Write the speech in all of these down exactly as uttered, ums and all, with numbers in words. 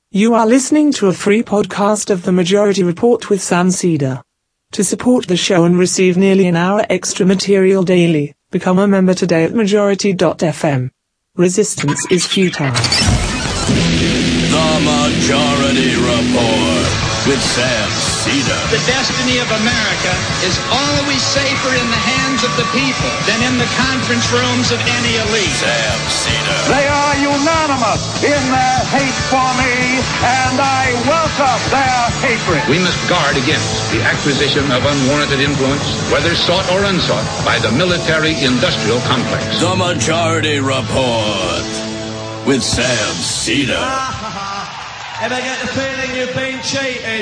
You are listening to a free podcast of The Majority Report with Sam Cedar. To support the show and receive nearly an hour extra material daily, become a member today at majority dot f m. Resistance is futile. The Majority Report with Sam Cedar. The destiny of America is always safer in the hands of the people than in the conference rooms of any elite. Sam Cedar. They are unanimous in their hate for me, and I welcome their hatred. We must guard against the acquisition of unwarranted influence, whether sought or unsought, by the military-industrial complex. The Majority Report with Sam Cedar. And I get the feeling you've been cheated.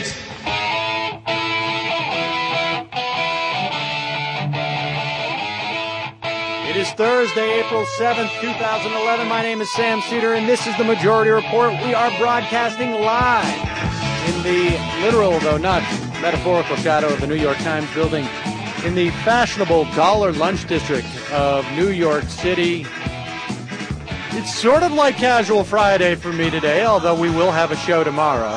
It is Thursday, April seventh, two thousand eleven. My name is Sam Cedar, and this is the Majority Report. We are broadcasting live in the literal, though not metaphorical, shadow of the New York Times building in the fashionable Dollar Lunch District of New York City. It's sort of like Casual Friday for me today, although we will have a show tomorrow.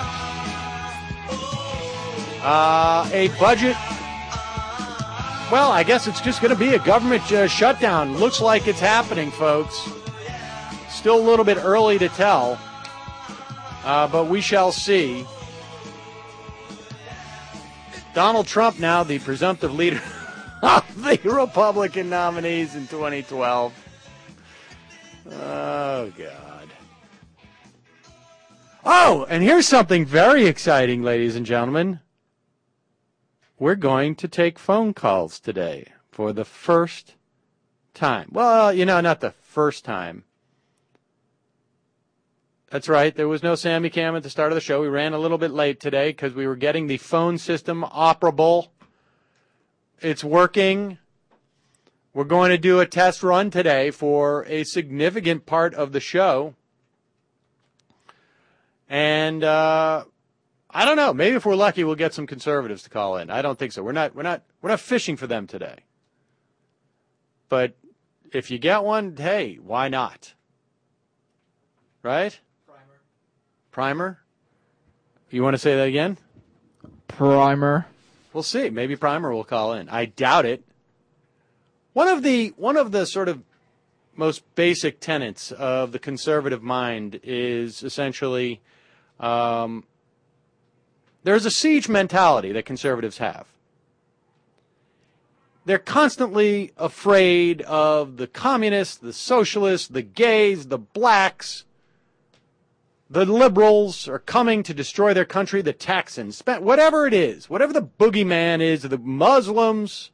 Uh, a budget... Well, I guess it's just going to be a government uh, shutdown. Looks like it's happening, folks. Still a little bit early to tell, uh, but we shall see. Donald Trump now the presumptive leader of the Republican nominees in twenty twelve. Oh, God. Oh, and here's something very exciting, ladies and gentlemen. We're going to take phone calls today for the first time. Well, you know, not the first time. That's right. There was no Sammy Cam at the start of the show. We ran a little bit late today because we were getting the phone system operable. It's working. We're going to do a test run today for a significant part of the show. And, uh... I don't know. Maybe if we're lucky, we'll get some conservatives to call in. I don't think so. We're not. We're not. We're not fishing for them today. But if you get one, hey, why not? Right? Primer. Primer. You want to say that again? Primer. We'll see. Maybe Primer will call in. I doubt it. One of the one of the sort of most basic tenets of the conservative mind is essentially. Um, There's a siege mentality that conservatives have. They're constantly afraid of the communists, the socialists, the gays, the blacks. The liberals are coming to destroy their country, the Texans, whatever it is, whatever the boogeyman is, the Muslims,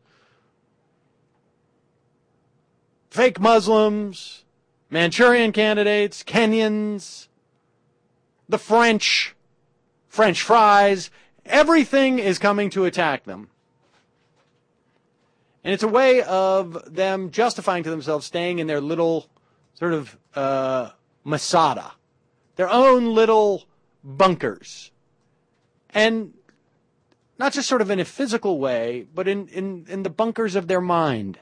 fake Muslims, Manchurian candidates, Kenyans, the French, French fries, everything is coming to attack them. And it's a way of them justifying to themselves staying in their little sort of uh, Masada, their own little bunkers. And not just sort of in a physical way, but in, in, in the bunkers of their mind.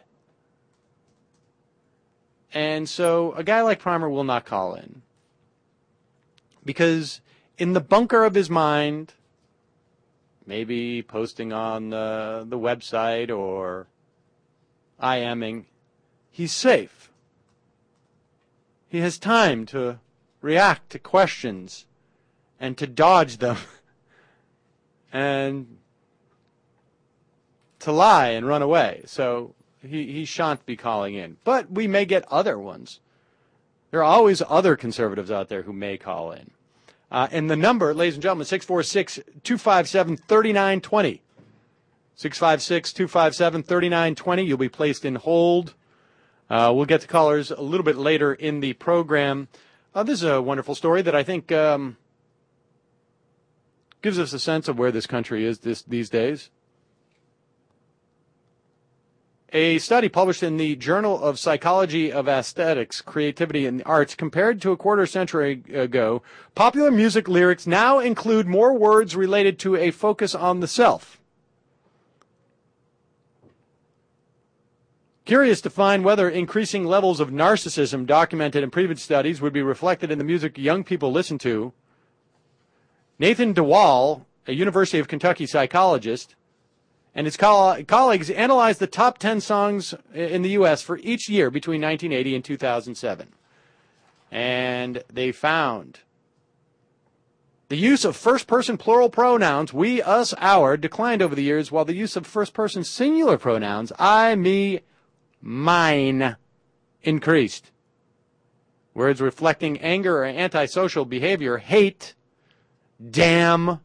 And so a guy like Primer will not call in. Because in the bunker of his mind, maybe posting on the, the website or IMing, he's safe. He has time to react to questions and to dodge them and to lie and run away. So he, he shan't be calling in. But we may get other ones. There are always other conservatives out there who may call in. Uh, and the number, ladies and gentlemen, six four six, two five seven, three nine two zero. six five six, two five seven, three nine two zero. You'll be placed in hold. Uh, we'll get to callers a little bit later in the program. Uh, this is a wonderful story that I think um, gives us a sense of where this country is this, these days. A study published in the Journal of Psychology of Aesthetics, Creativity, and the Arts compared to a quarter century ago, popular music lyrics now include more words related to a focus on the self. Curious to find whether increasing levels of narcissism documented in previous studies would be reflected in the music young people listen to, Nathan DeWall, a University of Kentucky psychologist, and his coll- colleagues analyzed the top ten songs in the U S for each year between nineteen eighty and two thousand seven. And they found the use of first-person plural pronouns, we, us, our, declined over the years, while the use of first-person singular pronouns, I, me, mine, increased. Words reflecting anger or antisocial behavior, hate, damn,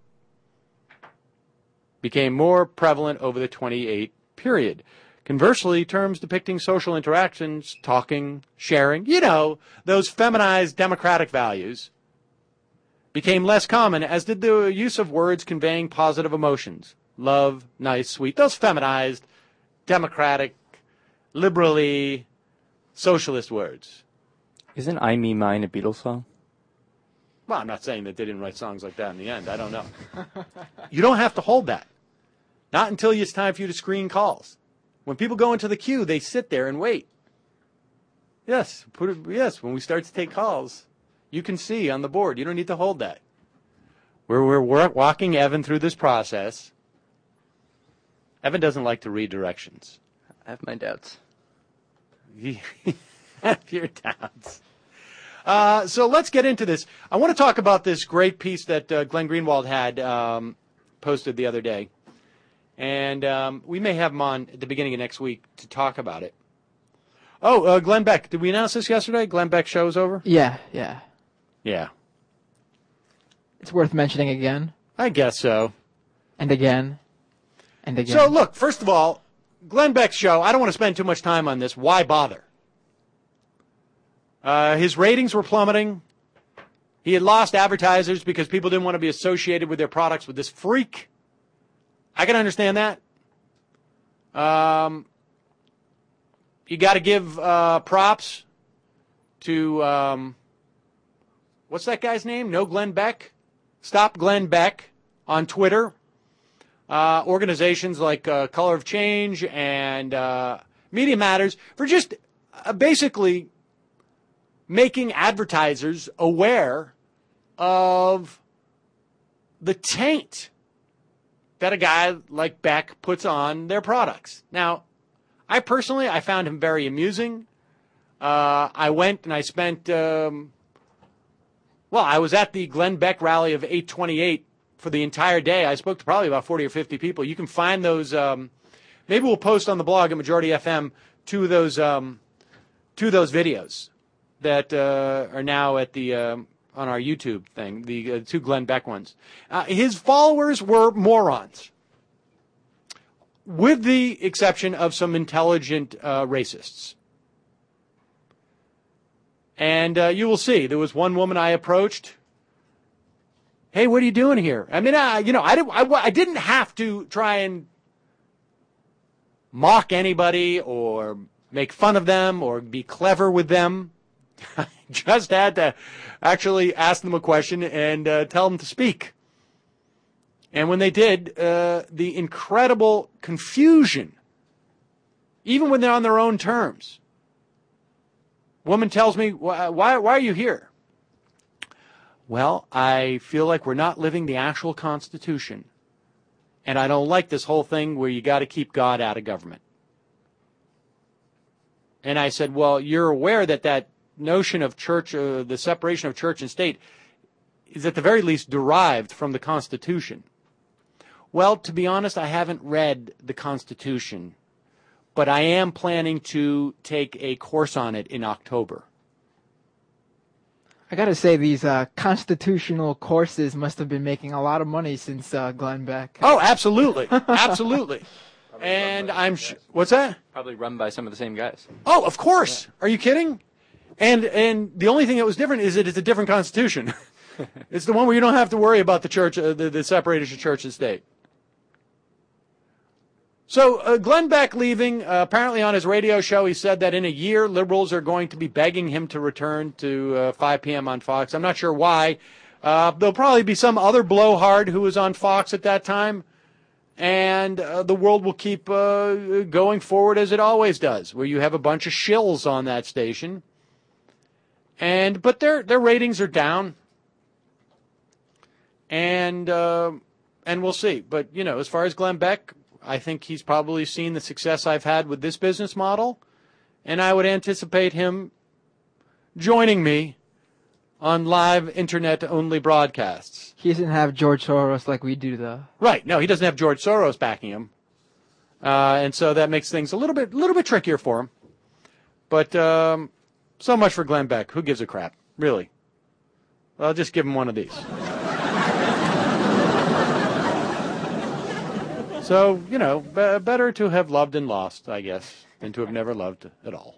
became more prevalent over the twenty-eight period. Conversely, terms depicting social interactions, talking, sharing, you know, those feminized democratic values, became less common, as did the use of words conveying positive emotions. Love, nice, sweet, those feminized, democratic, liberally socialist words. Isn't I, Me, Mine a Beatles song? Well, I'm not saying that they didn't write songs like that in the end. I don't know. You don't have to hold that. Not until it's time for you to screen calls. When people go into the queue, they sit there and wait. Yes, put it, yes, when we start to take calls, you can see on the board. You don't need to hold that. We're, we're, we're walking Evan through this process. Evan doesn't like to read directions. I have my doubts. You have your doubts. Uh, so let's get into this. I want to talk about this great piece that uh, Glenn Greenwald had um, posted the other day. And um, we may have him on at the beginning of next week to talk about it. Oh, uh, Glenn Beck. Did we announce this yesterday? Glenn Beck's show is over? Yeah, yeah. Yeah. It's worth mentioning again. I guess so. And again. And again. So, look, first of all, Glenn Beck's show, I don't want to spend too much time on this. Why bother? Uh, his ratings were plummeting. He had lost advertisers because people didn't want to be associated with their products with this freak. I can understand that. Um, you got to give uh, props to, um, what's that guy's name? No Glenn Beck? Stop Glenn Beck on Twitter. Uh, organizations like uh, Color of Change and uh, Media Matters for just uh, basically making advertisers aware of the taint that a guy like Beck puts on their products. Now, I personally, I found him very amusing. Uh, I went and I spent, um, well, I was at the Glenn Beck rally of eight twenty-eight for the entire day. I spoke to probably about forty or fifty people. You can find those, um, maybe we'll post on the blog at Majority F M two of those, um, two of those videos that uh, are now at the um, on our YouTube thing, the uh, two Glenn Beck ones. Uh, his followers were morons, with the exception of some intelligent uh, racists. And uh, you will see, there was one woman I approached. Hey, what are you doing here? I mean, I, you know, I, didn't, I, I didn't have to try and mock anybody or make fun of them or be clever with them. I just had to actually ask them a question and uh, tell them to speak. And when they did, uh, the incredible confusion, even when they're on their own terms. Woman tells me, why, why are you here? Well, I feel like we're not living the actual Constitution. And I don't like this whole thing where you got to keep God out of government. And I said, well, you're aware that that notion of church, uh, the separation of church and state, is at the very least derived from the Constitution. Well, to be honest, I haven't read the Constitution, but I am planning to take a course on it in October. I gotta say, these uh, constitutional courses must have been making a lot of money since uh, Glenn Beck. Oh, absolutely. Absolutely. And I'm sh- what's that? Probably run by some of the same guys. Oh, of course. Yeah. Are you kidding? And and the only thing that was different is that it's a different constitution. It's the one where you don't have to worry about the church, uh, the, the separation of church and state. So uh, Glenn Beck leaving, uh, apparently on his radio show, he said that in a year, liberals are going to be begging him to return to uh, five p.m. on Fox. I'm not sure why. Uh, there'll probably be some other blowhard who was on Fox at that time. And uh, the world will keep uh, going forward as it always does, where you have a bunch of shills on that station. And but their their ratings are down. And uh, and we'll see. But, you know, as far as Glenn Beck, I think he's probably seen the success I've had with this business model, and I would anticipate him joining me on live internet-only broadcasts. He doesn't have George Soros like we do, though. Right. No, he doesn't have George Soros backing him. Uh, and so that makes things a little bit little bit trickier for him. But um, so much for Glenn Beck. Who gives a crap? Really. I'll just give him one of these. So, you know, b- better to have loved and lost, I guess, than to have never loved at all.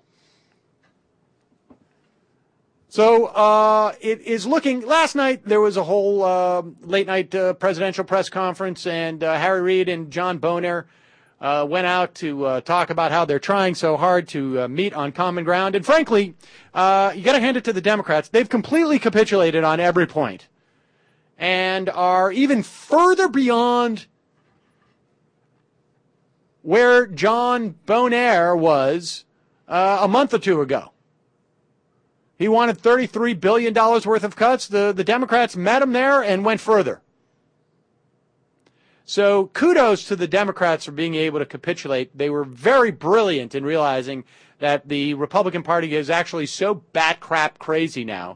So uh, it is looking, last night there was a whole uh, late night uh, presidential press conference, and uh, Harry Reid and John Boehner uh, went out to uh, talk about how they're trying so hard to uh, meet on common ground. And frankly, uh, you got to hand it to the Democrats. They've completely capitulated on every point and are even further beyond where John Boehner was uh, a month or two ago. He wanted thirty-three billion dollars worth of cuts. The, the Democrats met him there and went further. So kudos to the Democrats for being able to capitulate. They were very brilliant in realizing that the Republican Party is actually so bat crap crazy now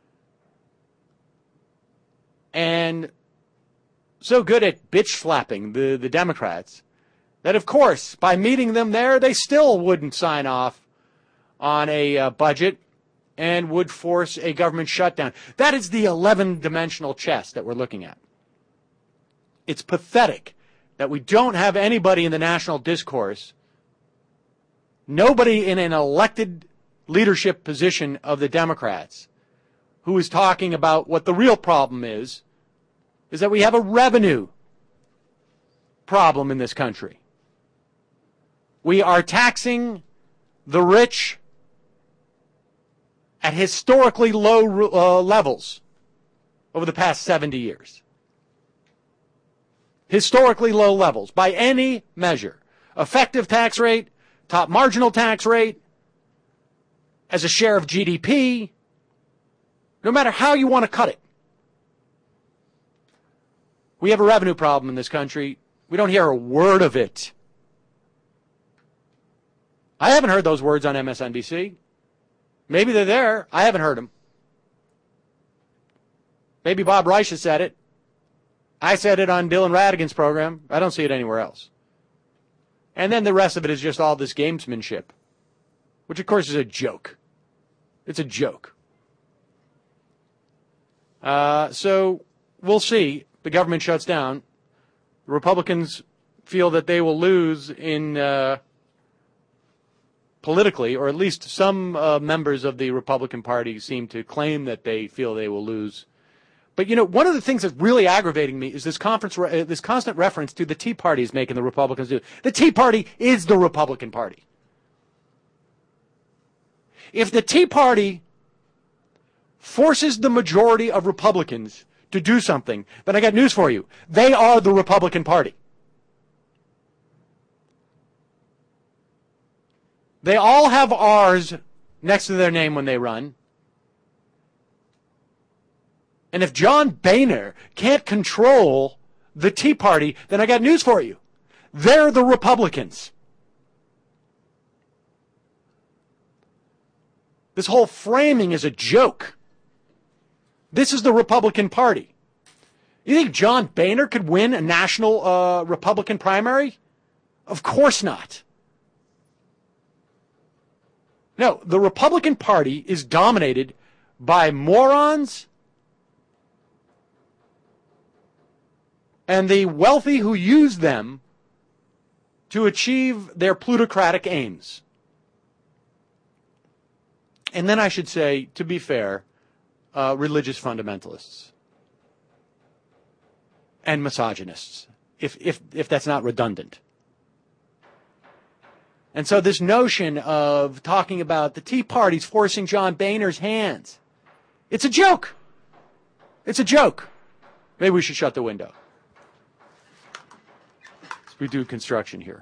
and so good at bitch slapping the, the Democrats that, of course, by meeting them there, they still wouldn't sign off on a uh, budget and would force a government shutdown. That is the eleven-dimensional chess that we're looking at. It's pathetic that we don't have anybody in the national discourse, nobody in an elected leadership position of the Democrats, who is talking about what the real problem is, is that we have a revenue problem in this country. We are taxing the rich at historically low uh, levels over the past seventy years. Historically low levels by any measure. Effective tax rate, top marginal tax rate, as a share of G D P, no matter how you want to cut it. We have a revenue problem in this country. We don't hear a word of it. I haven't heard those words on M S N B C. Maybe they're there. I haven't heard them. Maybe Bob Reich has said it. I said it on Dylan Radigan's program. I don't see it anywhere else. And then the rest of it is just all this gamesmanship, which of course is a joke. It's a joke. Uh, so we'll see. The government shuts down. The Republicans feel that they will lose in uh, politically, or at least some uh, members of the Republican Party seem to claim that they feel they will lose. But, you know, one of the things that's really aggravating me is this conference, uh, this constant reference to the Tea Party is making the Republicans do. The Tea Party is the Republican Party. If the Tea Party forces the majority of Republicans to do something, then I got news for you. They are the Republican Party. They all have R's next to their name when they run. And if John Boehner can't control the Tea Party, then I got news for you. They're the Republicans. This whole framing is a joke. This is the Republican Party. You think John Boehner could win a national uh, Republican primary? Of course not. No, the Republican Party is dominated by morons and the wealthy who use them to achieve their plutocratic aims. And then I should say, to be fair, uh, religious fundamentalists and misogynists, if if if that's not redundant. And so this notion of talking about the Tea Party's forcing John Boehner's hands, it's a joke. It's a joke. Maybe we should shut the window. We do construction here.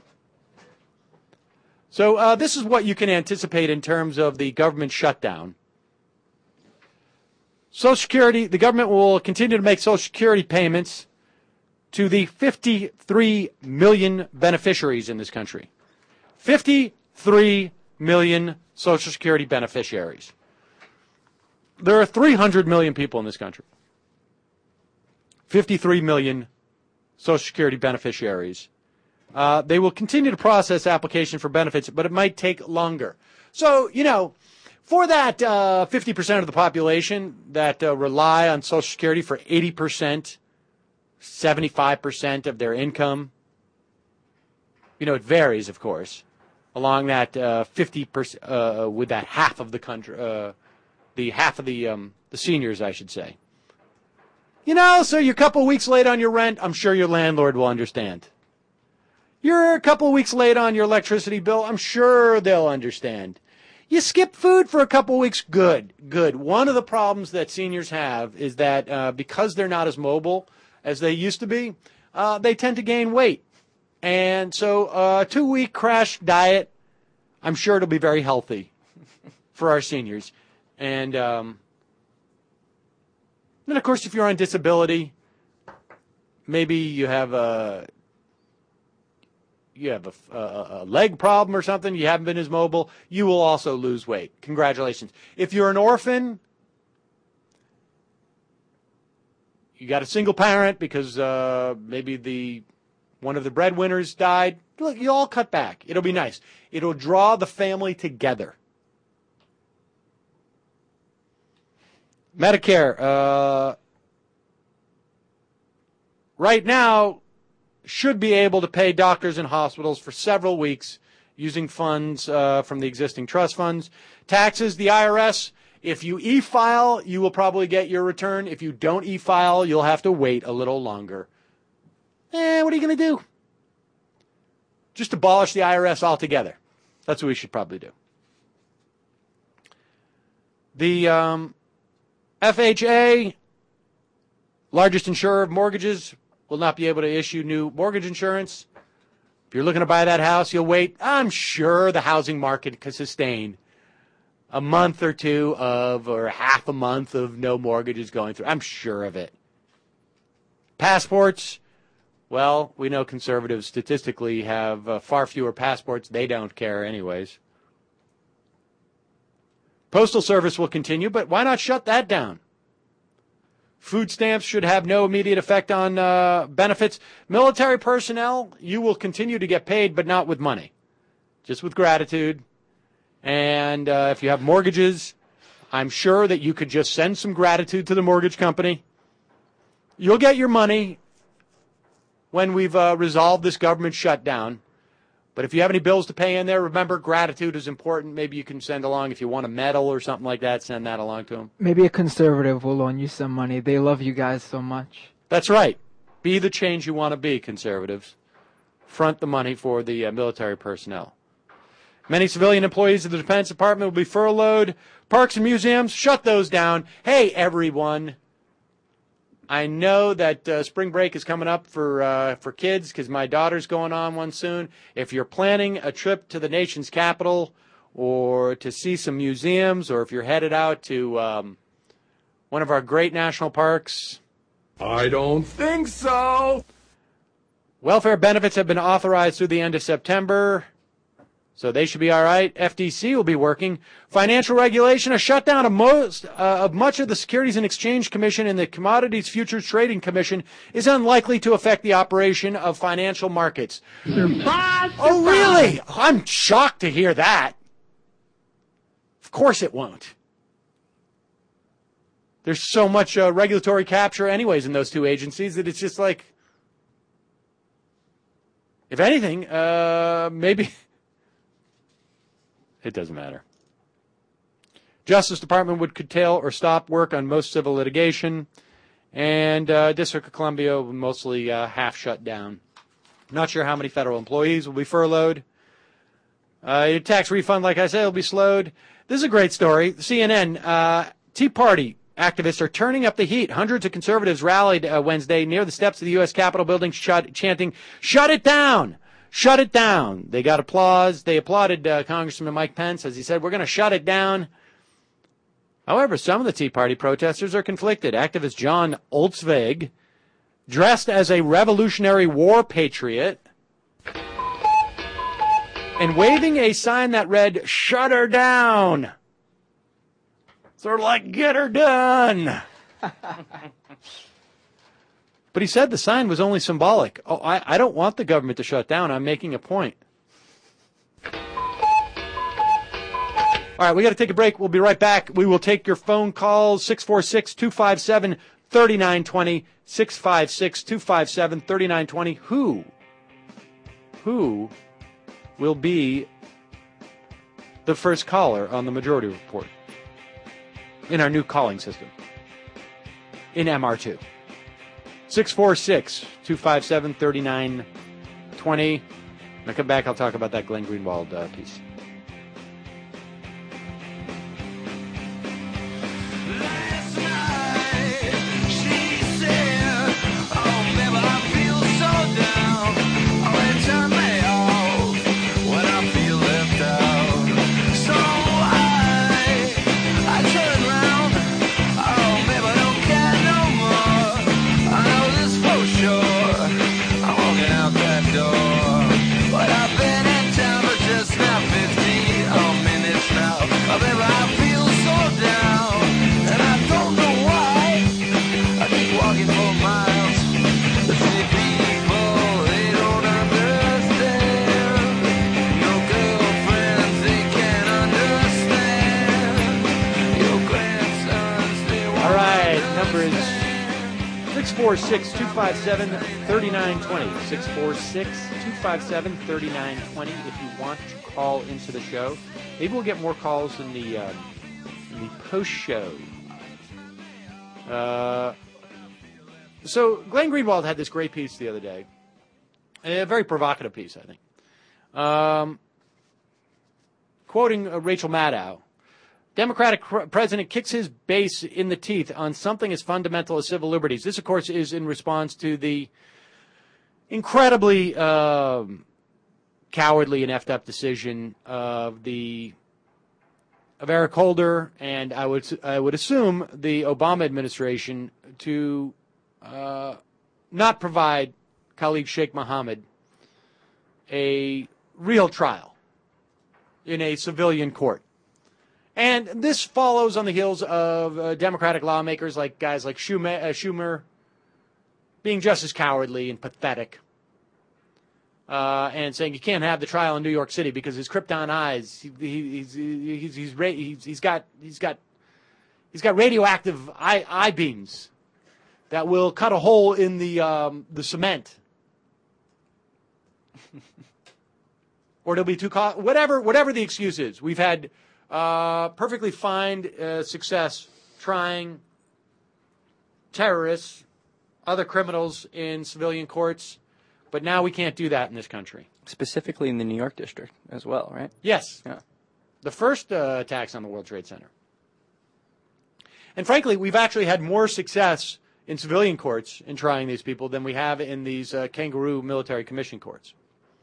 So uh, this is what you can anticipate in terms of the government shutdown. Social Security, the government will continue to make Social Security payments to the fifty-three million beneficiaries in this country. fifty-three million Social Security beneficiaries. There are three hundred million people in this country. fifty-three million Social Security beneficiaries. Uh, they will continue to process application for benefits, but it might take longer. So, you know, for that uh, fifty percent of the population that uh, rely on Social Security for eighty percent, seventy-five percent of their income, you know, it varies, of course, along that uh, fifty percent, uh, with that half of the country, uh, the half of the um, the seniors, I should say. You know, so you're a couple weeks late on your rent, I'm sure your landlord will understand. You're a couple weeks late on your electricity bill, I'm sure they'll understand. You skip food for a couple weeks, good, good. One of the problems that seniors have is that uh, because they're not as mobile as they used to be, uh, they tend to gain weight. And so a uh, two-week crash diet, I'm sure it'll be very healthy for our seniors. And um, then, of course, if you're on disability, maybe you have a you have a, a, a leg problem or something, you haven't been as mobile, you will also lose weight. Congratulations. If you're an orphan, you got a single parent because uh, maybe the one of the breadwinners died, look, you all cut back. It'll be nice. It'll draw the family together. Medicare, uh, right now, should be able to pay doctors and hospitals for several weeks using funds uh, from the existing trust funds. Taxes, the I R S, if you e-file, you will probably get your return. If you don't e-file, you'll have to wait a little longer. Eh, what are you going to do? Just abolish the I R S altogether. That's what we should probably do. The um, F H A, largest insurer of mortgages, will not be able to issue new mortgage insurance. If you're looking to buy that house, you'll wait. I'm sure the housing market can sustain a month or two of, or half a month of no mortgages going through. I'm sure of it. Passports, well, we know conservatives statistically have uh, far fewer passports. They don't care anyways. Postal Service will continue, but why not shut that down? Food stamps should have no immediate effect on uh, benefits. Military personnel, you will continue to get paid, but not with money, just with gratitude. And uh, if you have mortgages, I'm sure that you could just send some gratitude to the mortgage company. You'll get your money when we've uh, resolved this government shutdown. But if you have any bills to pay in there, remember, gratitude is important. Maybe you can send along, if you want a medal or something like that, send that along to them. Maybe a conservative will loan you some money. They love you guys so much. That's right. Be the change you want to be, conservatives. Front the money for the uh, military personnel. Many civilian employees of the Defense Department will be furloughed. Parks and museums, shut those down. Hey, everyone. I know that uh, spring break is coming up for uh, for kids because my daughter's going on one soon. If you're planning a trip to the nation's capital or to see some museums, or if you're headed out to um, one of our great national parks. I don't think so. Welfare benefits have been authorized through the end of September, so they should be all right. F D C will be working. Financial regulation, a shutdown of most uh, of much of the Securities and Exchange Commission and the Commodities Futures Trading Commission is unlikely to affect the operation of financial markets. Surprise! Oh, really? I'm shocked to hear that. Of course it won't. There's so much uh, regulatory capture anyways in those two agencies that it's just like, if anything, uh, maybe... It doesn't matter. Justice Department would curtail or stop work on most civil litigation, and uh, District of Columbia will mostly uh, half shut down. Not sure how many federal employees will be furloughed. Uh, your tax refund, like I said, will be slowed. This is a great story. C N N, uh, Tea Party activists are turning up the heat. Hundreds of conservatives rallied uh, Wednesday near the steps of the U S Capitol building, shut, chanting, "Shut it down! Shut it down!" They got applause. They applauded uh, Congressman Mike Pence as he said, "We're going to shut it down." However, some of the Tea Party protesters are conflicted. Activist John Olsvig, dressed as a Revolutionary War patriot and waving a sign that read, "Shut her down." Sort of like, get her done. But he said the sign was only symbolic. Oh, I, I don't want the government to shut down. I'm making a point. All right, we got to take a break. We'll be right back. We will take your phone calls, six four six, two five seven, three nine two zero, six five six, two five seven, three nine two zero. Who, who will be the first caller on the Majority Report in our new calling system in M R two? six four six, two five seven, three nine two zero. When I come back, I'll talk about that Glenn Greenwald uh, piece. six four six, two five seven, three nine two zero. six four six, two five seven, three nine two zero if you want to call into the show. Maybe we'll get more calls in the, uh, in the post-show. Uh, so Glenn Greenwald had this great piece the other day. A very provocative piece, I think. Um, quoting uh, Rachel Maddow. Democratic president kicks his base in the teeth on something as fundamental as civil liberties. This, of course, is in response to the incredibly uh, cowardly and effed up decision of the of Eric Holder and I would I would assume the Obama administration to uh, not provide Khalid Sheikh Mohammed a real trial in a civilian court. And this follows on the heels of uh, Democratic lawmakers like guys like Schumer, uh, Schumer being just as cowardly and pathetic uh, and saying you can't have the trial in New York City because his krypton eyes, he, he, he's, he's, he's, he's, he's got he's got he's got radioactive eye, eye beams that will cut a hole in the um, the cement, or it'll be too co- whatever whatever the excuse is. We've had. Uh, perfectly fine uh, success trying terrorists, other criminals in civilian courts, but now we can't do that in this country. Specifically in the New York district as well, right? Yes. Yeah. The first uh, attacks on the World Trade Center. And frankly, we've actually had more success in civilian courts in trying these people than we have in these uh, kangaroo military commission courts.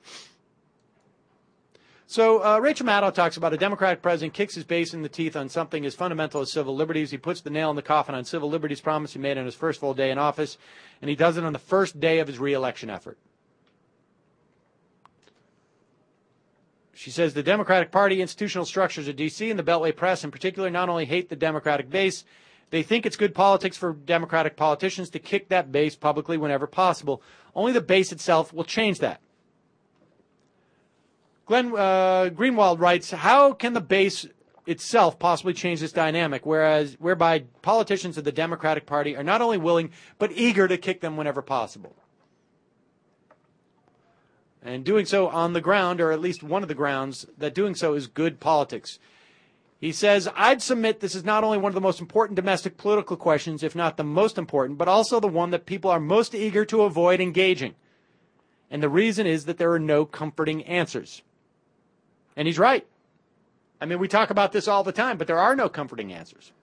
So uh, Rachel Maddow talks about a Democratic president kicks his base in the teeth on something as fundamental as civil liberties. He puts the nail in the coffin on civil liberties promise he made on his first full day in office, and he does it on the first day of his re-election effort. She says the Democratic Party institutional structures of D C and the Beltway press in particular not only hate the Democratic base, they think it's good politics for Democratic politicians to kick that base publicly whenever possible. Only the base itself will change that. Glenn uh, Greenwald writes, how can the base itself possibly change this dynamic, whereas whereby politicians of the Democratic Party are not only willing but eager to kick them whenever possible? And doing so on the ground, or at least one of the grounds, that doing so is good politics. He says, I'd submit this is not only one of the most important domestic political questions, if not the most important, but also the one that people are most eager to avoid engaging. And the reason is that there are no comforting answers. And he's right. I mean, we talk about this all the time, but there are no comforting answers.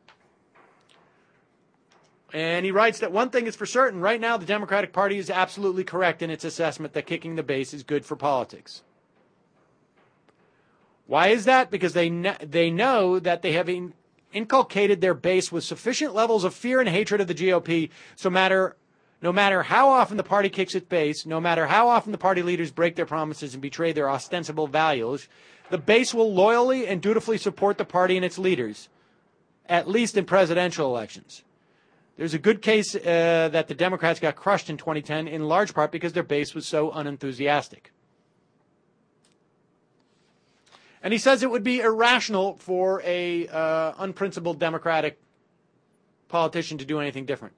And he writes that one thing is for certain. Right now, the Democratic Party is absolutely correct in its assessment that kicking the base is good for politics. Why is that? Because they kn- they know that they have in- inculcated their base with sufficient levels of fear and hatred of the G O P, so matter, no matter how often the party kicks its base, no matter how often the party leaders break their promises and betray their ostensible values, the base will loyally and dutifully support the party and its leaders, at least in presidential elections. There's a good case uh, that the Democrats got crushed in twenty ten, in large part because their base was so unenthusiastic. And he says it would be irrational for a uh, unprincipled Democratic politician to do anything different.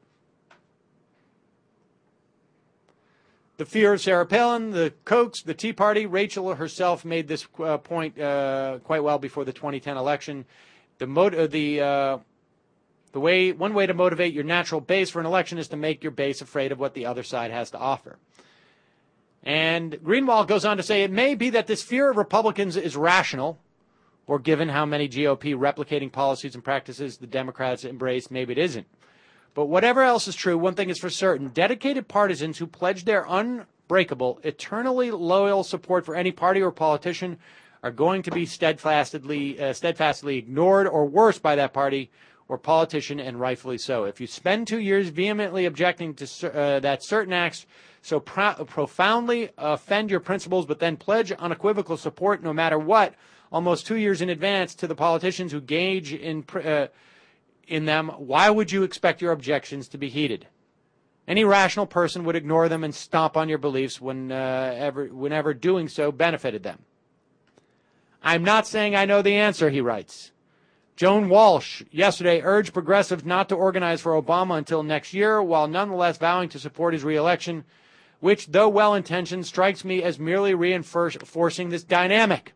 The fear of Sarah Palin, the Kochs, the Tea Party, Rachel herself made this uh, point uh, quite well before the twenty ten election. The mot- uh, the uh, the way one way to motivate your natural base for an election is to make your base afraid of what the other side has to offer. And Greenwald goes on to say it may be that this fear of Republicans is rational, or given how many G O P replicating policies and practices the Democrats embrace, maybe it isn't. But whatever else is true, one thing is for certain. Dedicated partisans who pledge their unbreakable, eternally loyal support for any party or politician are going to be steadfastly, uh, steadfastly ignored or worse by that party or politician, and rightfully so. If you spend two years vehemently objecting to uh, that certain acts so pro- profoundly offend your principles, but then pledge unequivocal support no matter what, almost two years in advance to the politicians who gauge in uh, in them, why would you expect your objections to be heeded? Any rational person would ignore them and stomp on your beliefs when, uh, ever, whenever doing so benefited them. I'm not saying I know the answer, he writes. Joan Walsh yesterday urged progressives not to organize for Obama until next year, while nonetheless vowing to support his reelection, which, though well-intentioned, strikes me as merely reinforcing this dynamic.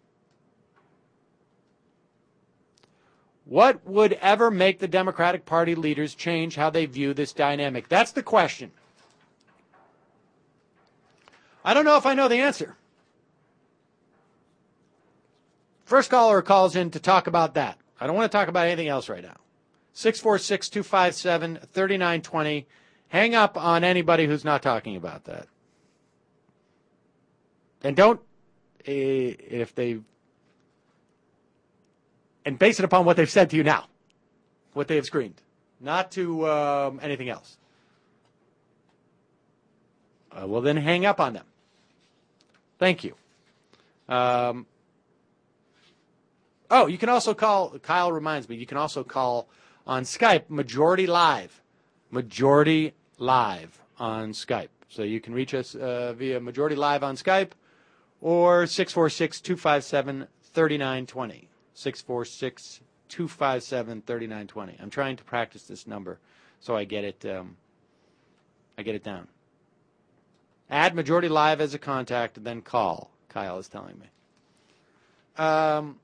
What would ever make the Democratic Party leaders change how they view this dynamic? That's the question. I don't know if I know the answer. First caller calls in to talk about that. I don't want to talk about anything else right now. six four six, two five seven, three nine two zero. Hang up on anybody who's not talking about that. And don't, if they, and base it upon what they've said to you now, what they have screened, not to um, anything else. Uh, well, then hang up on them. Thank you. Um, oh, you can also call, Kyle reminds me, you can also call on Skype, Majority Live. Majority Live on Skype. So you can reach us uh, via Majority Live on Skype or six four six, two five seven, three nine two zero. six four six, two five seven, three nine two zero. I'm trying to practice this number so I get it um, I get it down. Add Majority Live as a contact and then call, Kyle is telling me. Um,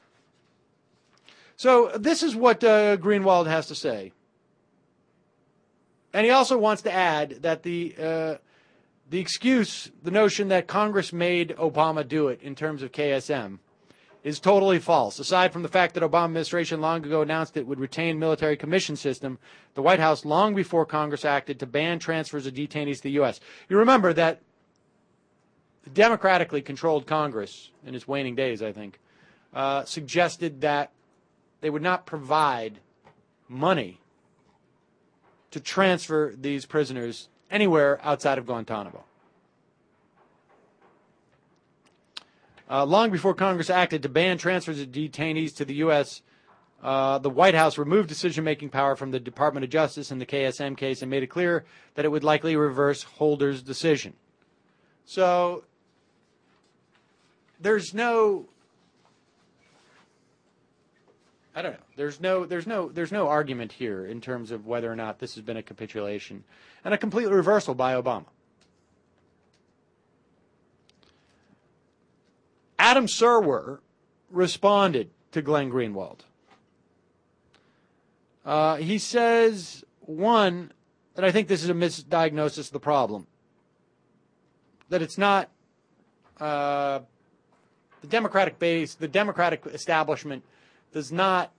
so this is what uh, Greenwald has to say. And he also wants to add that the uh, the excuse, the notion that Congress made Obama do it in terms of K S M, is totally false. Aside from the fact that Obama administration long ago announced it would retain military commission system, the White House long before Congress acted to ban transfers of detainees to the U S. You remember that the democratically controlled Congress, in its waning days, I think, uh, suggested that they would not provide money to transfer these prisoners anywhere outside of Guantanamo. Uh, long before Congress acted to ban transfers of detainees to the U S, uh, the White House removed decision-making power from the Department of Justice in the K S M case and made it clear that it would likely reverse Holder's decision. So there's no, I don't know. There's no, there's no, there's no argument here in terms of whether or not this has been a capitulation and a complete reversal by Obama. Adam Serwer responded to Glenn Greenwald. Uh, he says, one, that I think this is a misdiagnosis of the problem. That it's not uh, the Democratic base, the Democratic establishment does not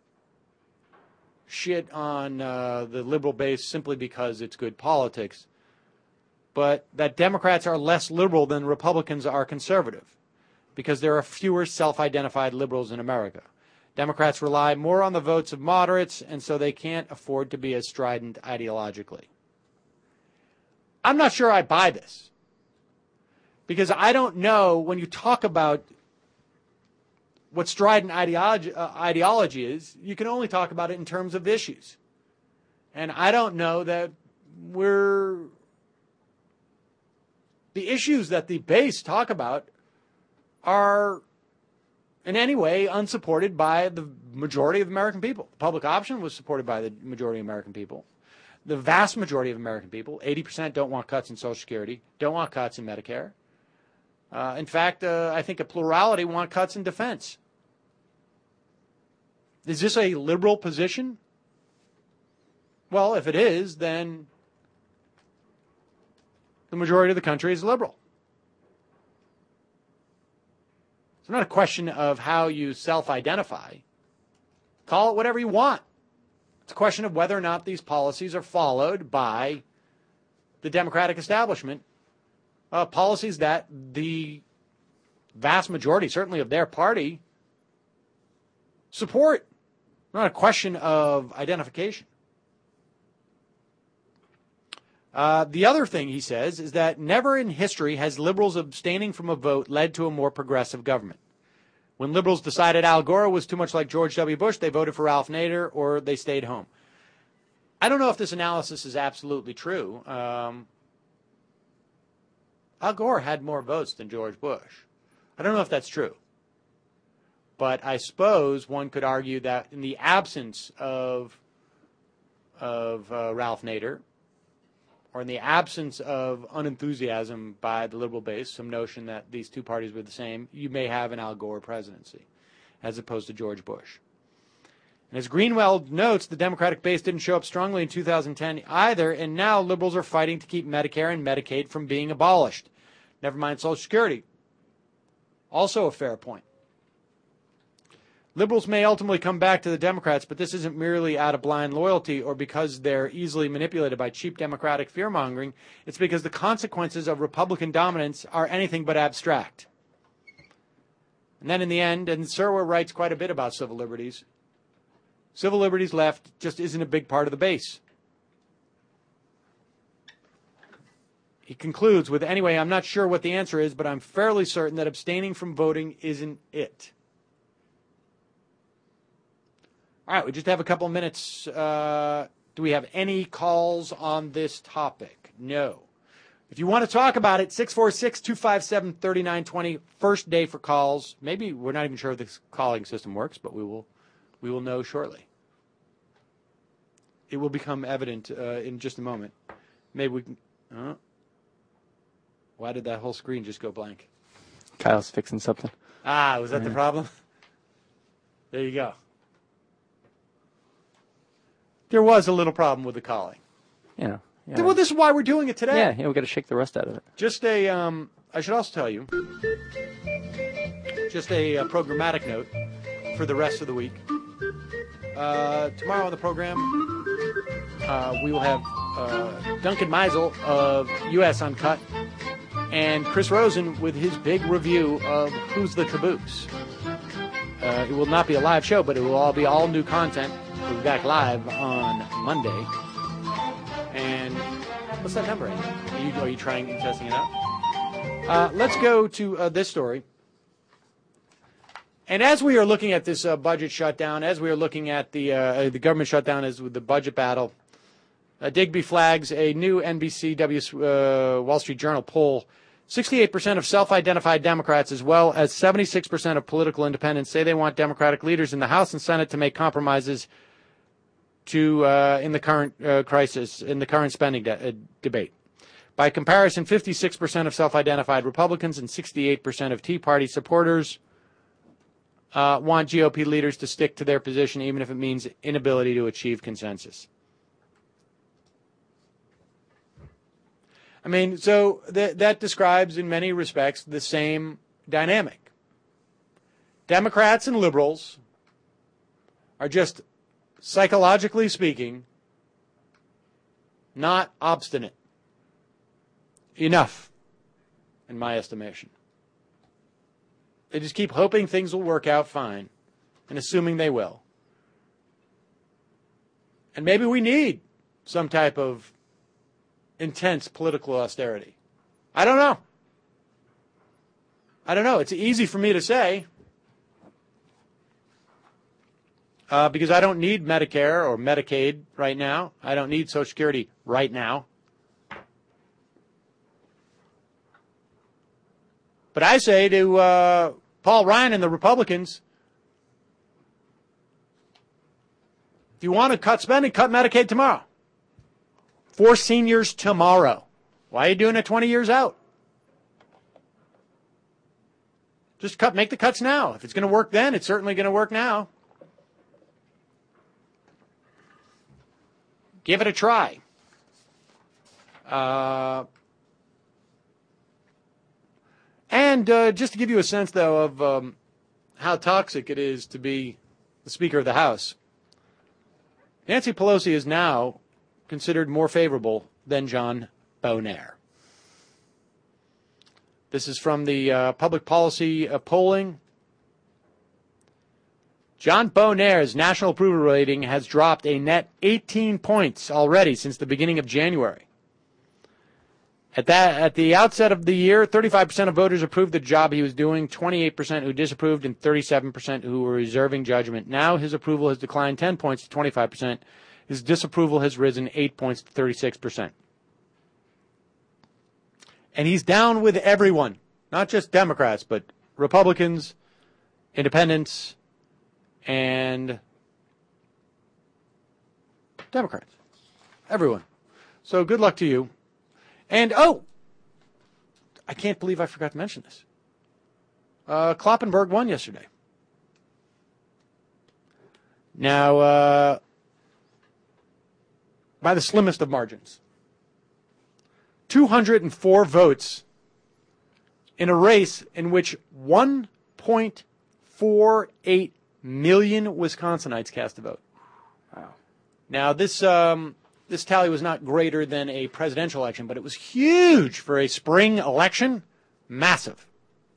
shit on uh, the liberal base simply because it's good politics, but that Democrats are less liberal than Republicans are conservative, because there are fewer self-identified liberals in America. Democrats rely more on the votes of moderates, and so they can't afford to be as strident ideologically. I'm not sure I buy this, because I don't know, when you talk about what strident ideology, uh, ideology is, you can only talk about it in terms of issues. And I don't know that we're... The issues that the base talk about are in any way unsupported by the majority of American people. The public option was supported by the majority of American people. The vast majority of American people, eighty percent, don't want cuts in Social Security, don't want cuts in Medicare. Uh, in fact, uh, I think a plurality want cuts in defense. Is this a liberal position? Well, if it is, then the majority of the country is liberal. It's not a question of how you self-identify. Call it whatever you want. It's a question of whether or not these policies are followed by the Democratic establishment, uh, policies that the vast majority, certainly of their party, support. Not a question of identification. Uh, the other thing he says is that never in history has liberals abstaining from a vote led to a more progressive government. When liberals decided Al Gore was too much like George W. Bush, they voted for Ralph Nader or they stayed home. I don't know if this analysis is absolutely true. Um, Al Gore had more votes than George Bush. I don't know if that's true. But I suppose one could argue that in the absence of, of uh, Ralph Nader, or in the absence of unenthusiasm by the liberal base, some notion that these two parties were the same, you may have an Al Gore presidency, as opposed to George Bush. And as Greenwald notes, the Democratic base didn't show up strongly in two thousand ten either, and now liberals are fighting to keep Medicare and Medicaid from being abolished. Never mind Social Security. Also a fair point. Liberals may ultimately come back to the Democrats, but this isn't merely out of blind loyalty or because they're easily manipulated by cheap Democratic fear-mongering. It's because the consequences of Republican dominance are anything but abstract. And then in the end, and Serwer writes quite a bit about civil liberties, civil liberties left just isn't a big part of the base. He concludes with, anyway, I'm not sure what the answer is, but I'm fairly certain that abstaining from voting isn't it. All right, we just have a couple of minutes. Uh, do we have any calls on this topic? No. If you want to talk about it, six four six, two five seven, three nine two zero, first day for calls. Maybe we're not even sure if this calling system works, but we will we will know shortly. It will become evident uh, in just a moment. Maybe we can... Uh, why did that whole screen just go blank? Kyle's fixing something. Ah, was that yeah. the problem? There you go. There was a little problem with the calling. You know. Yeah. Well, this is why we're doing it today. Yeah, yeah, we got to shake the rust out of it. Just a, um, I should also tell you, just a, a programmatic note for the rest of the week. Uh, tomorrow on the program, uh, we will have uh, Duncan Meisel of U S Uncut and Chris Rosen with his big review of Who's the Caboose. Uh, it will not be a live show, but it will all be all new content. We'll be back live on Monday. And what's that number? Are you, are you trying and testing it out? Uh, let's go to uh, this story. And as we are looking at this uh, budget shutdown, as we are looking at the uh, the government shutdown as with the budget battle, uh, Digby flags a new N B C W uh, Wall Street Journal poll. sixty-eight percent of self-identified Democrats, as well as seventy-six percent of political independents, say they want Democratic leaders in the House and Senate to make compromises to uh, in the current uh, crisis, in the current spending de- uh, debate. By comparison, fifty-six percent of self-identified Republicans and sixty-eight percent of Tea Party supporters uh, want G O P leaders to stick to their position, even if it means inability to achieve consensus. I mean, so th- that describes in many respects the same dynamic. Democrats and liberals are just, psychologically speaking, not obstinate enough, in my estimation. They just keep hoping things will work out fine. and assuming they will. And maybe we need some type of intense political austerity. I don't know. I don't know. It's easy for me to say uh, because I don't need Medicare or Medicaid right now. I don't need Social Security right now. But I say to uh, Paul Ryan and the Republicans, if you want to cut spending, cut Medicaid tomorrow. For seniors tomorrow. Why are you doing it twenty years out? Just cut, make the cuts now. If it's going to work then, it's certainly going to work now. Give it a try. Uh, and uh, just to give you a sense, though, of um, how toxic it is to be the Speaker of the House, Nancy Pelosi is now considered more favorable than John Boehner. This is from the uh, public policy uh, polling. John Boehner's national approval rating has dropped a net eighteen points already since the beginning of January. At that, at the outset of the year, thirty-five percent of voters approved the job he was doing, twenty-eight percent who disapproved, and thirty-seven percent who were reserving judgment. Now his approval has declined ten points to twenty-five percent. His disapproval has risen eight points to thirty-six percent. And he's down with everyone, not just Democrats, but Republicans, Independents, and Democrats. Everyone. So good luck to you. And, oh, I can't believe I forgot to mention this. Uh, Kloppenberg won yesterday. Now, uh, by the slimmest of margins. two hundred four votes in a race in which one point four eight million Wisconsinites cast a vote. Wow. Now, this um, this tally was not greater than a presidential election, but it was huge for a spring election. Massive.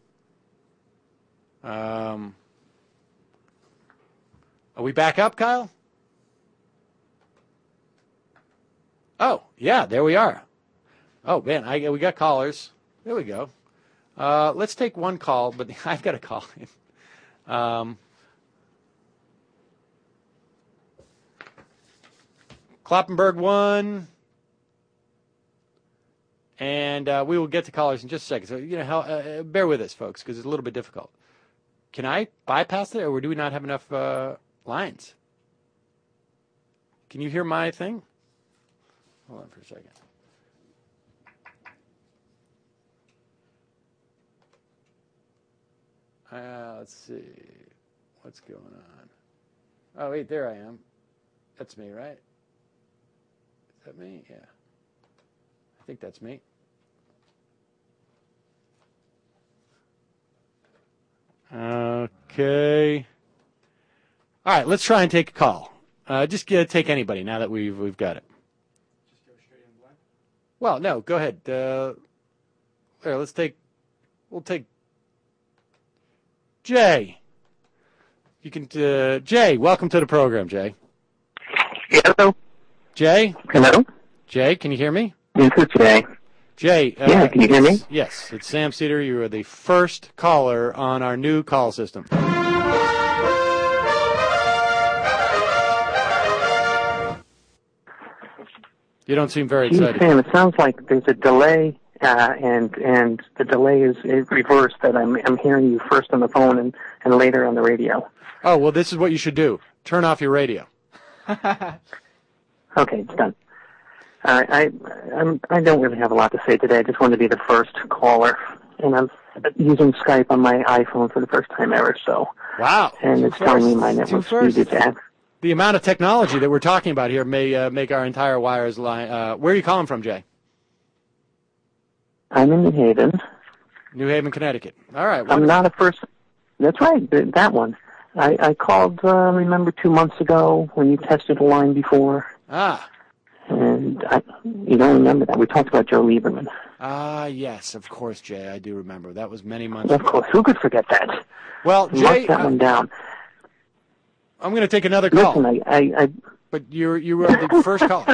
Um, are we back up, Kyle? Oh, yeah, there we are. Oh, man, I, we got callers. There we go. Uh, let's take one call, but I've got a call in. Um, Kloppenberg won. And uh, we will get to callers in just a second. So, you know, how, uh, bear with us, folks, because it's a little bit difficult. Can I bypass it, or do we not have enough uh, lines? Can you hear my thing? Hold on for a second. Uh, let's see. What's going on? Oh, wait, there I am. That's me, right? Is that me? Yeah. I think that's me. Okay. All right, let's try and take a call. Uh, just get, take anybody now that we've we've got it. Just go straight in blank? Well, no, go ahead. Uh, here, let's take. We'll take. Jay. You can. Uh, Jay, welcome to the program, Jay. Hello. Jay. Hello. Jay, can you hear me? This is Jay. Jay. Uh, yeah, can you hear me? Yes, it's Sam Cedar. You are the first caller on our new call system. You don't seem very Gee, excited. Sam, it sounds like there's a delay, uh, and and the delay is, is reversed. That I'm I'm hearing you first on the phone and, and later on the radio. Oh well, this is what you should do. Turn off your radio. Okay, it's done. Uh, I I'm, I don't really have a lot to say today. I just wanted to be the first caller, and I'm using Skype on my iPhone for the first time ever. So wow, and it's telling me my network speed is at. The amount of technology that we're talking about here may uh, make our entire wires line. Uh, where are you calling from, Jay? I'm in New Haven. New Haven, Connecticut. All right. I'm not a first. That's right, that one. I, I called, uh, remember, two months ago when you tested a line before. Ah. And I, you don't remember that. We talked about Joe Lieberman. Ah, yes, of course, Jay. I do remember. That was many months Of ago. course. Who could forget that? Well, Jay. Mark that uh, one down. I'm going to take another call. Listen, I, I, I but you're you were the first caller.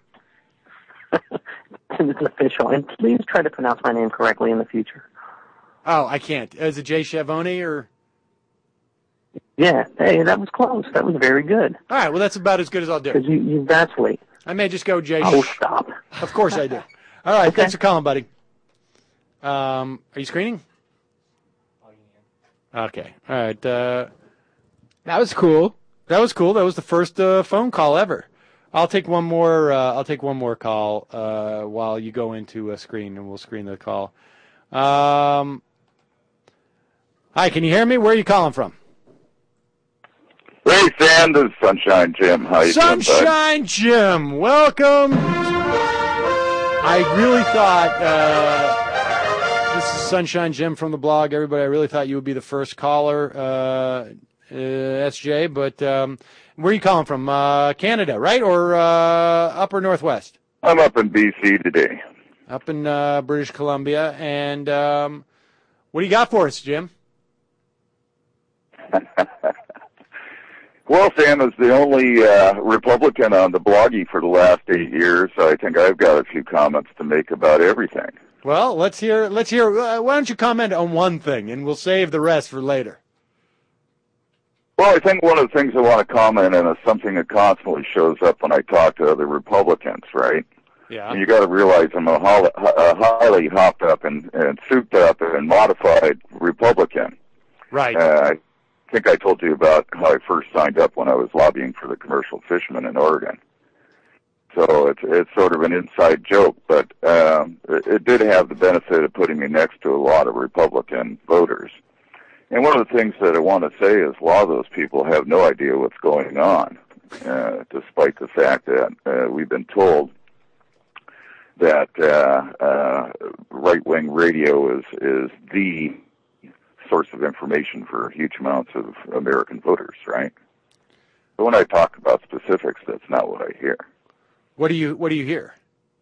It's official, and please try to pronounce my name correctly in the future. Oh, I can't. Is it Jay Schiavone or? Yeah. Hey, that was close. That was very good. All right. Well, that's about as good as I'll do. Because you, you vacillate. I may just go Jay. Oh, Sh- stop. Of course I do. All right. Okay. Thanks for calling, buddy. Um, are you screening? Okay. All right. Uh, that was cool. That was cool. That was the first uh, phone call ever. I'll take one more. Uh, I'll take one more call uh, while you go into a screen, and we'll screen the call. Um, hi, can you hear me? Where are you calling from? Hey, Sam, this is Sunshine Jim. How you doing, bud? Sunshine Jim, welcome. I really thought uh, this is Sunshine Jim from the blog. Everybody, I really thought you would be the first caller, uh, uh, S J. But um, where are you calling from? Uh, Canada, right, or uh, upper Northwest? I'm up in B C today. Up in uh, British Columbia, and um, what do you got for us, Jim? Well, Sam is the only uh, Republican on the bloggy for the last eight years, so I think I've got a few comments to make about everything. Well, let's hear. Let's hear. Uh, why don't you comment on one thing, and we'll save the rest for later. Well, I think one of the things I want to comment on is something that constantly shows up when I talk to other Republicans, right? Yeah. You got to realize I'm a, hol- a highly hopped up and, and souped up and modified Republican. Right. Uh, I think I told you about how I first signed up when I was lobbying for the commercial fishermen in Oregon. So it's it's sort of an inside joke, but um, it, it did have the benefit of putting me next to a lot of Republican voters. And one of the things that I want to say is a lot of those people have no idea what's going on, uh, despite the fact that uh, we've been told that uh, uh, right-wing radio is, is the source of information for huge amounts of American voters, right? But when I talk about specifics, that's not what I hear. What do you What do you hear?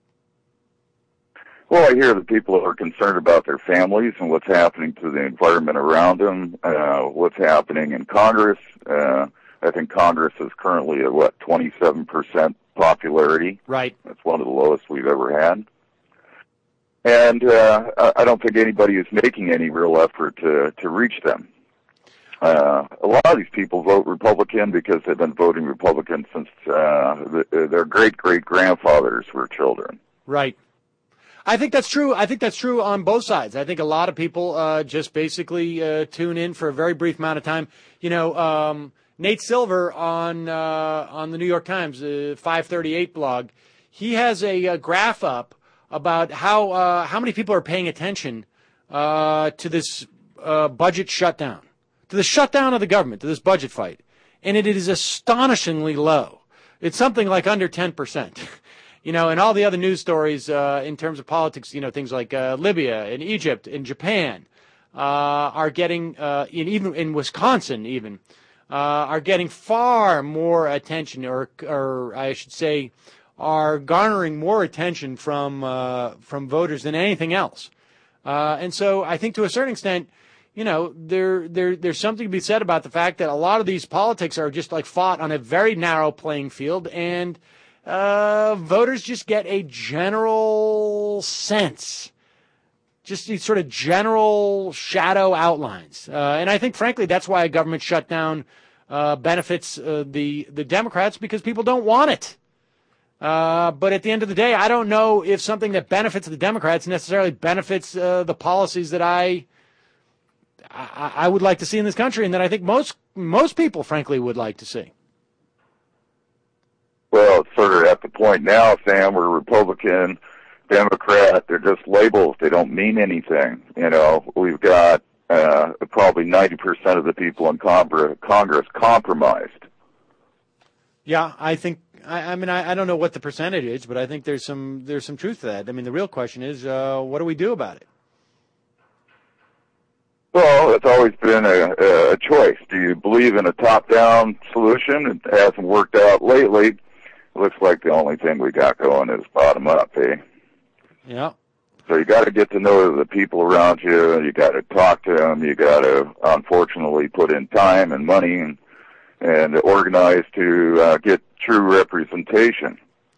Well, I hear that people are concerned about their families and what's happening to the environment around them, uh, what's happening in Congress. Uh, I think Congress is currently at, what, twenty-seven percent popularity? Right. That's one of the lowest we've ever had. And uh, I don't think anybody is making any real effort to, to reach them. Uh, a lot of these people vote Republican because they've been voting Republican since uh, the, their great-great-grandfathers were children. Right. I think that's true. I think that's true on both sides. I think a lot of people uh, just basically uh, tune in for a very brief amount of time. You know, um, Nate Silver on uh, on the New York Times, uh, five thirty-eight blog, he has a, a graph up about how uh, how many people are paying attention uh, to this uh, budget shutdown, to the shutdown of the government, to this budget fight, and it is astonishingly low. It's something like under ten percent. You know, and all the other news stories uh, in terms of politics, you know, things like uh, Libya and Egypt and Japan uh, are getting, uh, in, even in Wisconsin even, uh, are getting far more attention, or, or I should say, are garnering more attention from uh, from voters than anything else. Uh, and so I think to a certain extent, you know, there there there's something to be said about the fact that a lot of these politics are just like fought on a very narrow playing field, and Uh, voters just get a general sense, just these sort of general shadow outlines. Uh, and I think, frankly, that's why a government shutdown uh, benefits uh, the, the Democrats, because people don't want it. Uh, but at the end of the day, I don't know if something that benefits the Democrats necessarily benefits uh, the policies that I, I I would like to see in this country, and that I think most most people, frankly, would like to see. Well, it's sort of at the point now, Sam, we're Republican, Democrat, they're just labels. They don't mean anything. You know, we've got uh, probably ninety percent of the people in Congress compromised. Yeah, I think, I, I mean, I, I don't know what the percentage is, but I think there's some there's some truth to that. I mean, the real question is, uh, what do we do about it? Well, it's always been a, a choice. Do you believe in a top-down solution? It hasn't worked out lately. Looks like the only thing we got going is bottom up, eh? Yeah. So you got to get to know the people around you. You got to talk to them. You got to, unfortunately, put in time and money and and organize to uh, get true representation.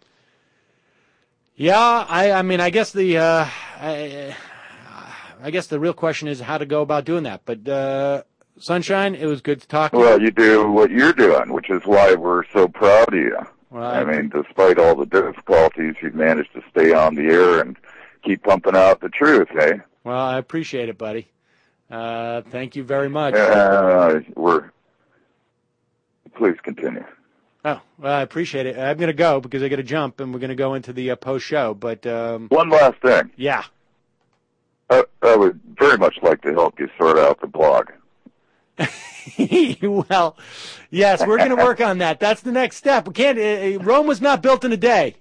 Yeah, I, I mean, I guess the uh, I, I guess the real question is how to go about doing that. But uh, Sunshine, it was good to talk to you. Well, you do what you're doing, which is why we're so proud of you. Well, I mean, despite all the difficulties, you've managed to stay on the air and keep pumping out the truth, hey? Well, I appreciate it, buddy. Uh, thank you very much. Uh, we're. Please continue. Oh, well, I appreciate it. I'm going to go because I got to jump, and we're going to go into the uh, post show. But um, one last thing. Yeah. I, I would very much like to help you sort out the blog. Well, yes, we're going to work on that. That's the next step. We can't. Uh, Rome was not built in a day.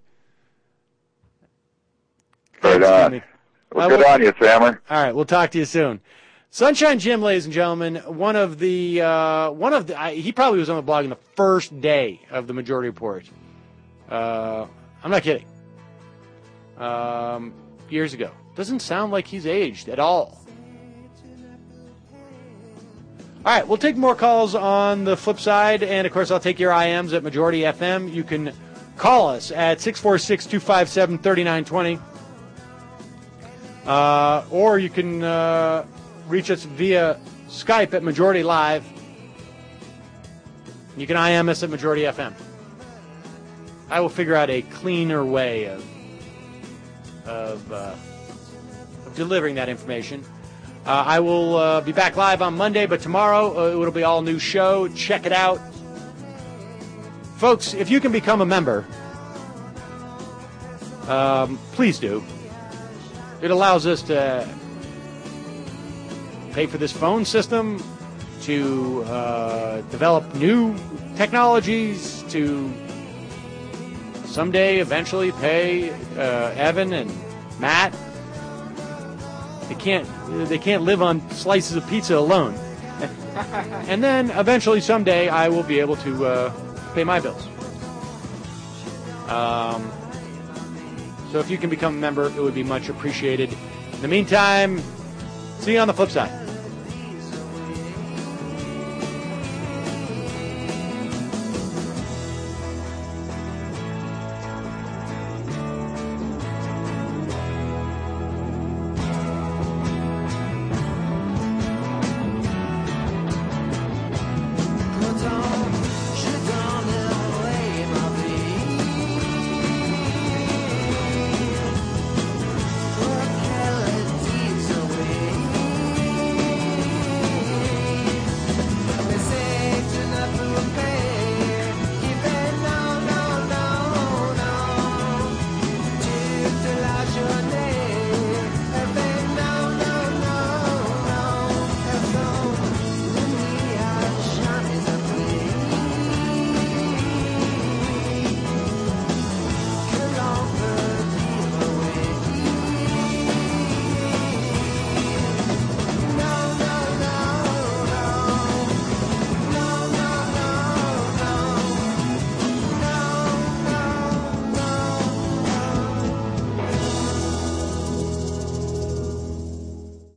Right on. Well, good on you, Sammer. All right, we'll talk to you soon. Sunshine Jim, ladies and gentlemen, one of the uh, one of the I, he probably was on the blog in the first day of the Majority Report. Uh, I'm not kidding. Um, years ago, doesn't sound like he's aged at all. All right, we'll take more calls on the flip side, and of course, I'll take your I Ms at Majority F M. You can call us at six four six, two five seven, three nine two zero, uh, or you can uh, reach us via Skype at Majority Live. You can I M us at Majority F M. I will figure out a cleaner way of of, uh, of delivering that information. Uh, I will uh, be back live on Monday, but tomorrow uh, it'll be all new show. Check it out. Folks, if you can become a member, um, please do. It allows us to pay for this phone system, to uh, develop new technologies, to someday eventually pay uh, Evan and Matt. They can't, they can't live on slices of pizza alone. And then eventually someday I will be able to uh, pay my bills. Um, so if you can become a member, it would be much appreciated. In the meantime, see you on the flip side.